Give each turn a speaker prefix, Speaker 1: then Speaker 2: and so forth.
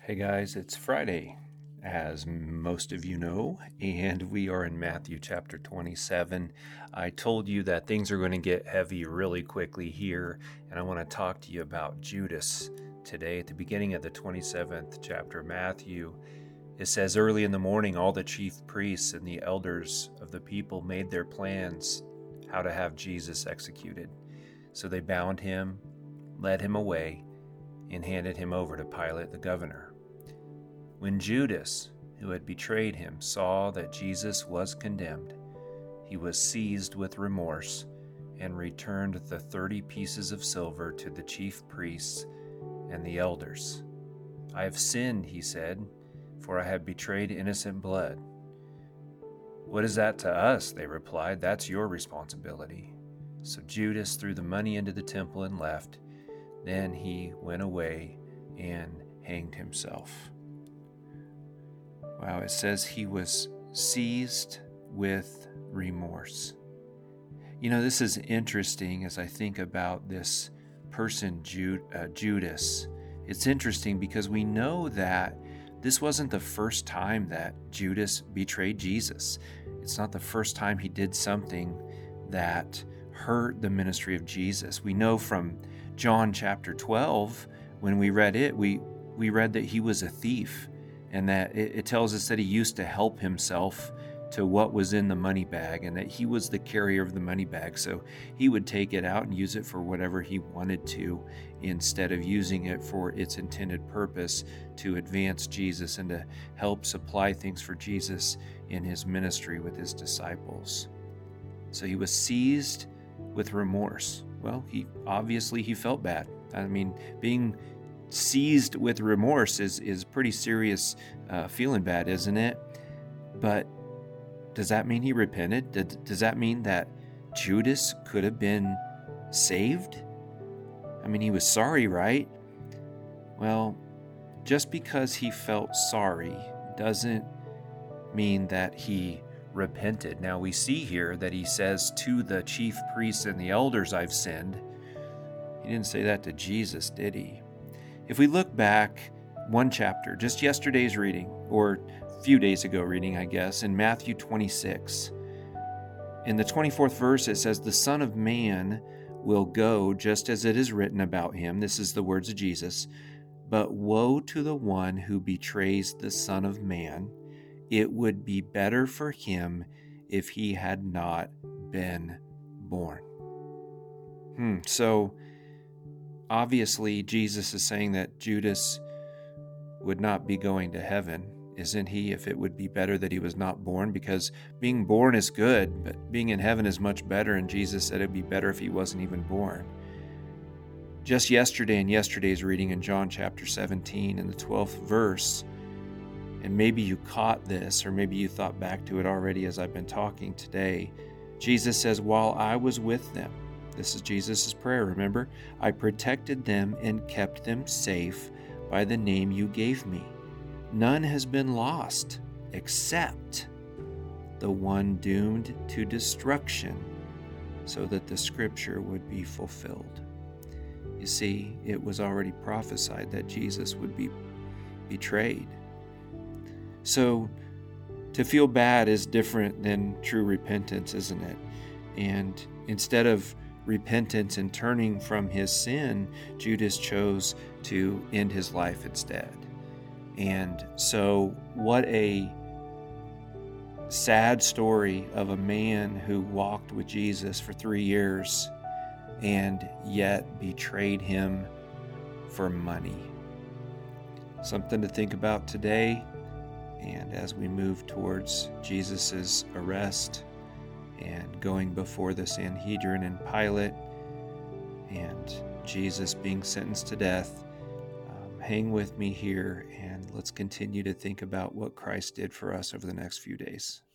Speaker 1: Hey guys, it's Friday, as most of you know, and we are in Matthew chapter 27. I told you that things are going to get heavy really quickly here, and I want to talk to you about Judas today. At the beginning of the 27th chapter of Matthew, it says, "Early in the morning, all the chief priests and the elders of the people made their plans how to have Jesus executed. So they bound him, led him away, and handed him over to Pilate the governor. When Judas, who had betrayed him, saw that Jesus was condemned, he was seized with remorse and returned the 30 pieces of silver to the chief priests and the elders. 'I have sinned,' he said, 'for I have betrayed innocent blood.' 'What is that to us?' they replied. 'That's your responsibility.' So Judas threw the money into the temple and left. Then he went away and hanged himself." Wow, it says he was seized with remorse. You know, this is interesting as I think about this person, Judas. It's interesting because we know that this wasn't the first time that Judas betrayed Jesus. It's not the first time he did something that hurt the ministry of Jesus. We know from John chapter 12, when we read it, we read that he was a thief, and that it tells us that he used to help himself to what was in the money bag, and that he was the carrier of the money bag. So he would take it out and use it for whatever he wanted to, instead of using it for its intended purpose to advance Jesus and to help supply things for Jesus in his ministry with his disciples. So he was seized with remorse. Well, he felt bad. I mean, being seized with remorse is pretty serious, feeling bad, isn't it? But does that mean he repented? Does that mean that Judas could have been saved? I mean, he was sorry, right? Well, just because he felt sorry doesn't mean that he repented. Now we see here that he says to the chief priests and the elders, "I've sinned." He didn't say that to Jesus, did he? If we look back one chapter, just yesterday's reading, or a few days ago reading, I guess, in Matthew 26, in the 24th verse, it says, "The Son of Man will go just as it is written about him." This is the words of Jesus. "But woe to the one who betrays the Son of Man. It would be better for him if he had not been born." So obviously, Jesus is saying that Judas would not be going to heaven, isn't he, if it would be better that he was not born? Because being born is good, but being in heaven is much better, and Jesus said it'd be better if he wasn't even born. Just yesterday, in yesterday's reading in John chapter 17, in the 12th verse, and maybe you caught this, or maybe you thought back to it already as I've been talking today, Jesus says, "While I was with them," this is Jesus' prayer, remember, "I protected them and kept them safe by the name you gave me. None has been lost except the one doomed to destruction, so that the scripture would be fulfilled." You see, it was already prophesied that Jesus would be betrayed. So to feel bad is different than true repentance, isn't it? And instead of repentance and turning from his sin, Judas chose to end his life instead. And so what a sad story of a man who walked with Jesus for 3 years and yet betrayed him for money. Something to think about today, and as we move towards Jesus's arrest and going before the Sanhedrin and Pilate, and Jesus being sentenced to death, hang with me here, and let's continue to think about what Christ did for us over the next few days.